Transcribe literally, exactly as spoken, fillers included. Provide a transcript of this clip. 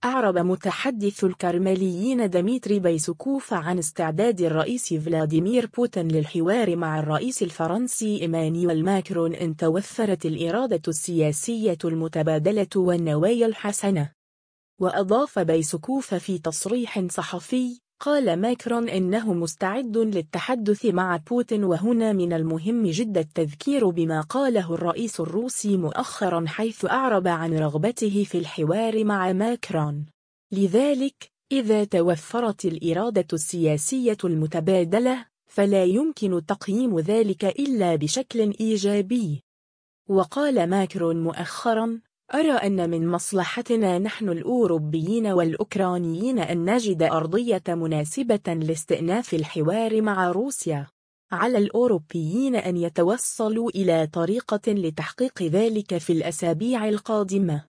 أعرب متحدث الكرمليين ديمتري بيسكوف عن استعداد الرئيس فلاديمير بوتين للحوار مع الرئيس الفرنسي إيمانويل ماكرون إن توفرت الإرادة السياسية المتبادلة والنوايا الحسنة. وأضاف بيسكوف في تصريح صحفي: قال ماكرون إنه مستعد للتحدث مع بوتين، وهنا من المهم جدا التذكير بما قاله الرئيس الروسي مؤخرا حيث أعرب عن رغبته في الحوار مع ماكرون. لذلك إذا توفرت الإرادة السياسية المتبادلة فلا يمكن تقييم ذلك إلا بشكل إيجابي. وقال ماكرون مؤخرا: أرى أن من مصلحتنا نحن الأوروبيين والأوكرانيين أن نجد أرضية مناسبة لاستئناف الحوار مع روسيا. على الأوروبيين أن يتوصلوا إلى طريقة لتحقيق ذلك في الأسابيع القادمة.